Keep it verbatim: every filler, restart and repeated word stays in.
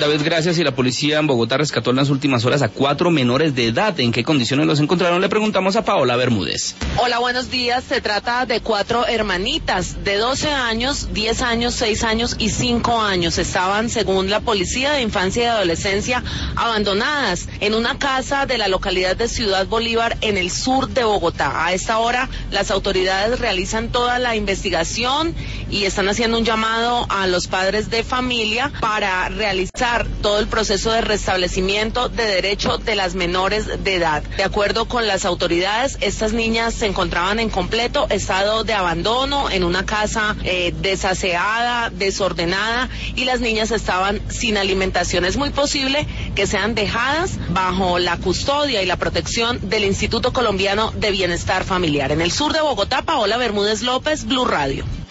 David, gracias. Y la policía en Bogotá rescató en las últimas horas a cuatro menores de edad. ¿En qué condiciones los encontraron? Le preguntamos a Paola Bermúdez. Hola, buenos días. Se trata de cuatro hermanitas de doce años, diez años, seis años y cinco años. Estaban, según la Policía de Infancia y Adolescencia, abandonadas en una casa de la localidad de Ciudad Bolívar, en el sur de Bogotá. A esta hora, las autoridades realizan toda la investigación y están haciendo un llamado a los padres de familia para realizar todo el proceso de restablecimiento de derecho de las menores de edad. De acuerdo con las autoridades, estas niñas se encontraban en completo estado de abandono en una casa eh, desaseada, desordenada, y las niñas estaban sin alimentación. Es muy posible que sean dejadas bajo la custodia y la protección del Instituto Colombiano de Bienestar Familiar. En el sur de Bogotá, Paola Bermúdez López, Blue Radio.